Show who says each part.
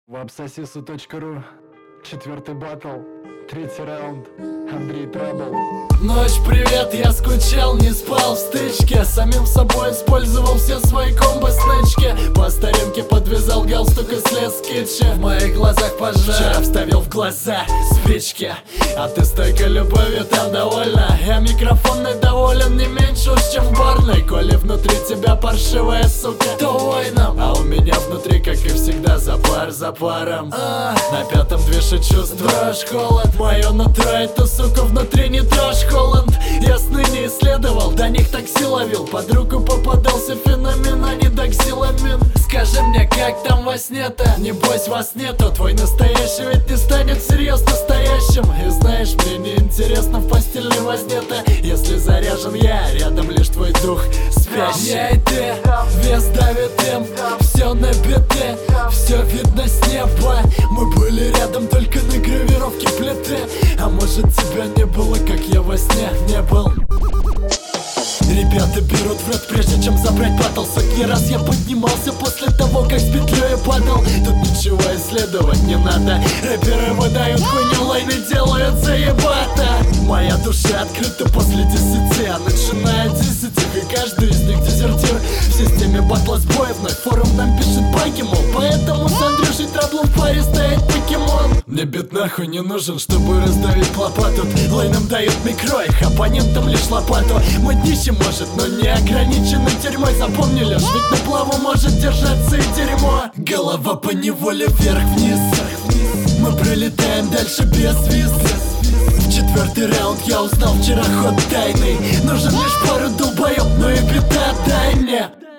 Speaker 1: Вапсосису.ру. 4-й батл, 3-й раунд. Андрей Трабл.
Speaker 2: Ночь, привет, я скучал, не спал в стычке. Самим собой использовал все свои комбо-снычки. По старинке подвязал галстук и слез с китча. В моих глазах пожар, вчера вставил в глаза спички. А ты стойкой любовью там довольна. Я микрофонный доволен не меньше уж, чем барной. Коли внутри тебя паршивая сука, то воином. А у меня внутри, как и всегда, запар за паром. На пятом движе чувства, дрожь, холод. Мое нутро, эту суку внутри не трожь, Холланд. Я сны не исследовал, до них такси ловил. Под руку попадался феномен, а не доксиламин. Скажи мне, как там во сне-то? Небось вас нету, твой настоящий ведь не станет всерьез настоящим. И знаешь, мне не интересно в постельной возне-то. Если заряжен я, рядом лишь твой дух спящий. Я и ты, вес давит им, все на беде, все видно с неба. Мы были рядом только на гравировке плиты. А может тебя не было, как я во сне не был. Ребята берут в рот, прежде чем забрать батл. Сотни раз я поднимался после того, как с петлей падал. Тут ничего исследовать не надо. Рэперы выдают хуйню, лайны делают заебато. Моя душа открыта после 10, а начиная 10, и каждый из них дезертир. В системе батла с боя вновь форум нам пишет баги, мол, поэтому с Андрюшей Траблом в паре стоит покемон. Мне бит нахуй не нужен, чтобы раздавить лопату. Лайнам дают микро, их оппонентам лишь лопату. Мы днище может, но не ограничены тюрьмой. Запомни лишь, ведь на плаву может держаться и дерьмо. Голова по неволе вверх-вниз. Мы пролетаем дальше без виз. В 4-й раунд я узнал вчера ход тайный. Нужен лишь пару долбоёб, но и бита дай мне.